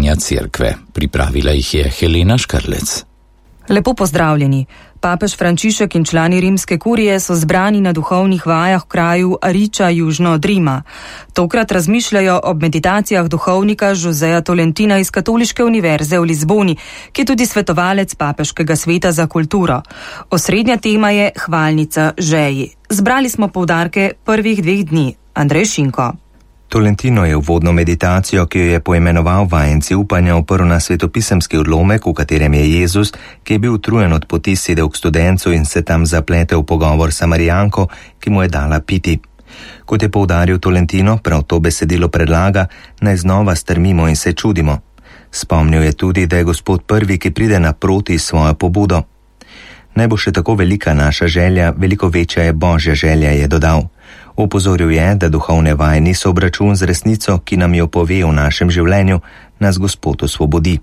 življenja cerkve. Pripravila jih je Helena Škrlec. Lepo pozdravljeni. Papež Frančišek in člani rimske kurije so zbrani na duhovnih vajah v kraju Ariča južno od Rima. Tokrat razmišljajo ob meditacijah duhovnika Joseja Tolentina iz Katoliške univerze v Lizboni, ki je tudi svetovalec Papeškega sveta za kulturo. Osrednja tema je hvalnica žeji. Zbrali smo poudarke prvih 2 dni. Andrej Šinko. Tolentino je uvodno meditacijo, ki jo je poimenoval Vajenci upanja, oprl na svetopisemski odlomek, v katerem je Jezus, ki je bil utrujen od poti, sedel k studencu in se tam zapletel v pogovor s Samarijanko, ki mu je dala piti. Kot je poudaril Tolentino, prav to besedilo predlaga, naj znova strmimo in se čudimo. Spomnil je tudi, da je Gospod prvi, ki pride naproti svojo pobudo. Naj bo še tako velika naša želja, veliko večja je Božja želja, je dodal. Opozoril je, da duhovne vaje niso obračun z resnico, ki nam jo pove v našem življenju, nas Gospod osvobodi.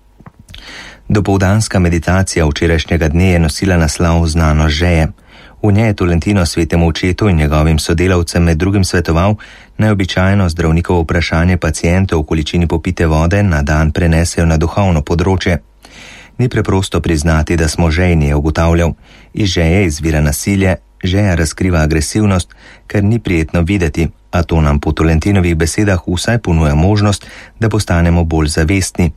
Dopoldanska meditacija včerajšnjega dne je nosila naslov Znanost žeje. V njej je Tolentino svetemu očetu in njegovim sodelavcem med drugim svetoval, naj običajno zdravnikovo vprašanje pacientov v količini popite vode na dan prenesejo na duhovno področje. Ni preprosto priznati, da smo žejni, je ugotavljal. Iz žeje izvira nasilje, žeja razkriva agresivnost, kar ni prijetno videti, a to nam po Tolentinovih besedah vsaj ponuja možnost, da postanemo bolj zavestni.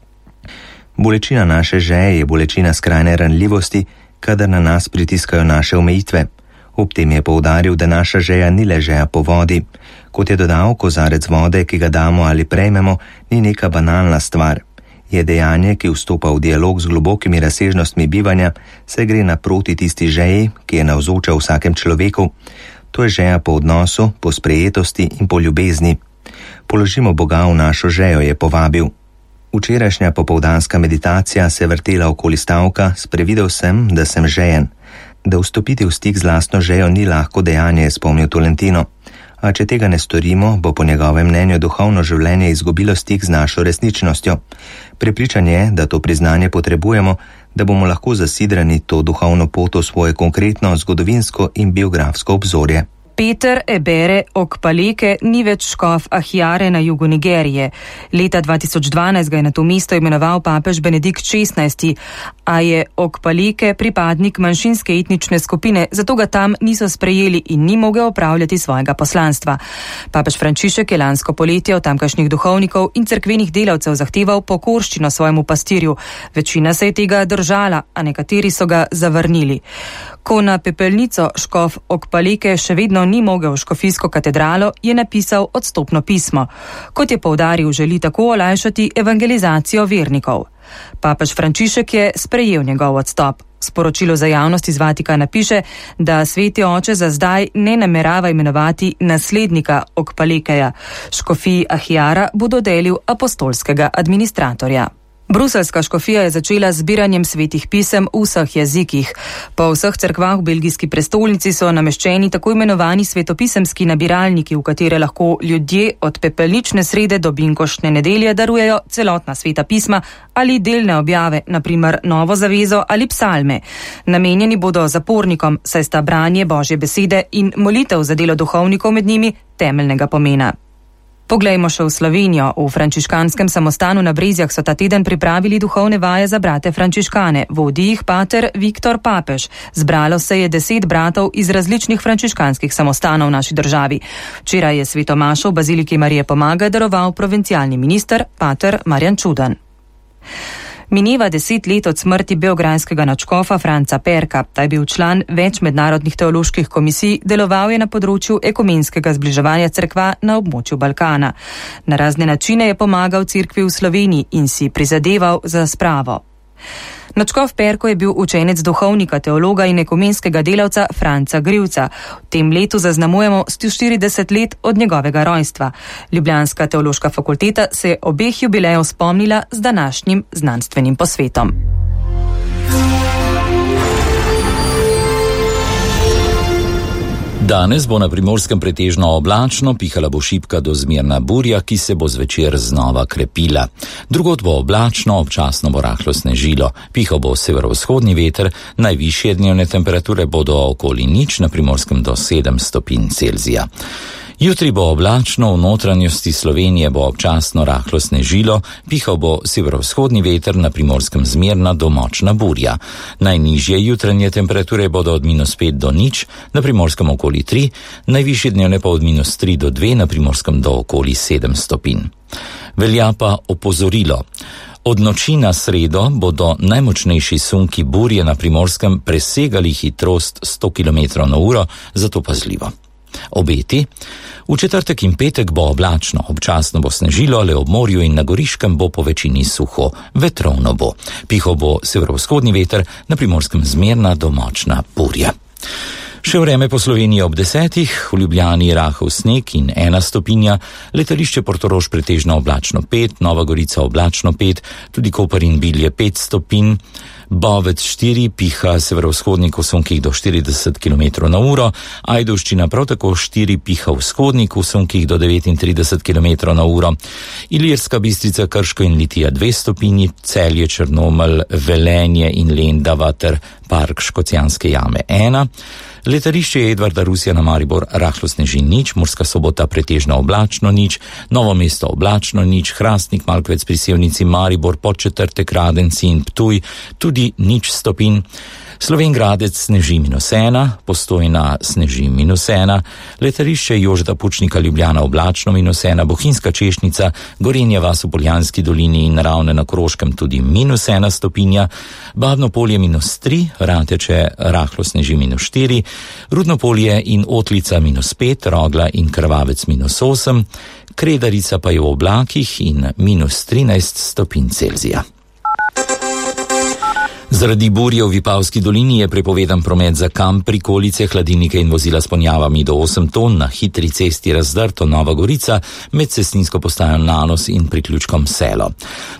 Bolečina naše žeje je bolečina skrajne ranljivosti, kadar na nas pritiskajo naše omejitve. Ob tem je poudaril, da naša žeja ni le žeja po vodi. Kot je dodal, kozarec vode, ki ga damo ali prejmemo, ni neka banalna stvar. Je dejanje, ki vstopa v dialog z globokimi razsežnostmi bivanja, se gre naproti tisti žeji, ki je navzoča v vsakem človeku. To je žeja po odnosu, po sprejetosti in po ljubezni. Položimo Boga v našo žejo, je povabil. Včerajšnja popoldanska meditacija se vrtela okoli stavka, sprevidel sem, da sem žejen. Da vstopiti v stik z lastno žejo ni lahko dejanje, je spomnil Tolentino. A če tega ne storimo, bo po njegovem mnenju duhovno življenje izgubilo stik z našo resničnostjo. Prepričan je, da to priznanje potrebujemo, da bomo lahko zasidrani to duhovno pot v svoje konkretno, zgodovinsko in biografsko obzorje. Peter Ebere Okpaleke ni več škof Ahjare na jugu Nigerije. Leta 2012 ga je na to mesto imenoval papež Benedikt XVI, a je Okpaleke pripadnik manjšinske etnične skupine, zato ga tam niso sprejeli in ni mogel opravljati svojega poslanstva. Papež Frančišek je lansko poletje od tamkajšnjih duhovnikov in cerkvenih delavcev zahteval pokorščino svojemu pastirju. Večina se je tega držala, a nekateri so ga zavrnili. Ko na pepelnico škof Okpaleke še vedno ni mogel v škofijsko katedralo, je napisal odstopno pismo. Kot je poudaril, želi tako olajšati evangelizacijo vernikov. Papež Frančišek je sprejel njegov odstop. Sporočilo za javnost iz Vatikana piše, da sveti oče za zdaj ne namerava imenovati naslednika Okpalekeja. Škofiji Ahjara bo dodelil apostolskega administratorja. Bruseljska škofija je začela z zbiranjem svetih pisem v vseh jezikih. Po vseh cerkvah v belgijski prestolnici so nameščeni tako imenovani svetopisemski nabiralniki, v katere lahko ljudje od pepelnične srede do binkoštne nedelje darujejo celotna sveta pisma ali delne objave, naprimer Novo zavezo ali psalme. Namenjeni bodo zapornikom, saj sta branje Božje besede in molitev za delo duhovnikov med njimi temeljnega pomena. Poglejmo še v Slovenijo. V frančiškanskem samostanu na Brezjah so ta teden pripravili duhovne vaje za brate frančiškane. Vodi jih pater Viktor Papež. Zbralo se je 10 bratov iz različnih frančiškanskih samostanov v naši državi. Včeraj je sveto mašo v baziliki Marije Pomaga daroval provincialni minister pater Marjan Čudan. Mineva 10 let od smrti beograjskega nadškofa Franca Perka. Ta je bil član več mednarodnih teoloških komisij, deloval je na področju ekumenskega zbliževanja cerkva na območju Balkana. Na razne načine je pomagal cerkvi v Sloveniji in si prizadeval za spravo. Nadškof Perko je bil učenec duhovnika, teologa in ekumenskega delavca Franca Grivca. V tem letu zaznamujemo 140 let od njegovega rojstva. Ljubljanska teološka fakulteta se je obeh jubilejev spomnila z današnjim znanstvenim posvetom. Danes bo na Primorskem pretežno oblačno, pihala bo šibka do zmerna burja, ki se bo zvečer znova krepila. Drugod bo oblačno, občasno bo rahlo snežilo, pihal bo severovzhodni veter, najvišje dnevne temperature bodo okoli nič, na Primorskem do 7 stopinj Celzija. Jutri bo oblačno, v notranjosti Slovenije bo občasno rahlo snežilo, pihal bo severovzhodni veter, na Primorskem zmerna do močna burja. Najnižje jutranje temperature bodo od -5 do 0, na Primorskem okoli 3, najvišje dnevne pa od -3 do 2, na Primorskem do okoli 7 stopinj. Velja pa opozorilo. Od noči na sredo bodo najmočnejši sunki burje na Primorskem presegali hitrost 100 km/h, zato pazljivo. Obeti. V četrtek in petek bo oblačno, občasno bo snežilo, le ob morju in na Goriškem bo po večini suho, vetrovno bo. Pihal bo severovzhodni veter, na Primorskem zmerna do močna burja. Še vreme po Sloveniji ob 10, v Ljubljani rahel sneg in 1 stopinja, letališče Portorož pretežno oblačno 5, Nova Gorica oblačno 5, tudi Koper in Bilje 5 stopinj, Bovec 4, piha severovzhodnik v sunkih do 40 km/h, Ajdovščina prav tako 4, piha vzhodnik v sunkih do 39 km/h, Ilirska Bistrica, Krško in Litija 2 stopinji, Celje, Črnomelj, Velenje in Lendava ter Park Škocjanske jame 1, letališče Edvarda Rusjana Maribor rahlo sneži 0, Murska Sobota pretežno oblačno 0, Novo mesto oblačno 0, Hrastnik, Malkovec pri Sevnici, Maribor, Podčetrtek, Radenci in Ptuj tudi 0 stopinj, Slovenj Gradec sneži -1, Postojna sneži -1, letališče Jožeta Pučnika Ljubljana oblačno -1, Bohinjska Češnica, Gorenja vas v Poljanski dolini in Ravne na Koroškem tudi -1 stopinja, Babno Polje -3, Rateče rahlo sneži -4, Rudno Polje in Otlica -5, Rogla in Krvavec -8, Kredarica pa je v oblakih in -13 stopinj Celzija. Zaradi burje v Vipavski dolini je prepovedan promet za kamp, prikolice, hladilnike in vozila s ponjavami do 8 ton na hitri cesti Razdrto Nova Gorica med cestninsko postajo Nanos in priključkom Selo.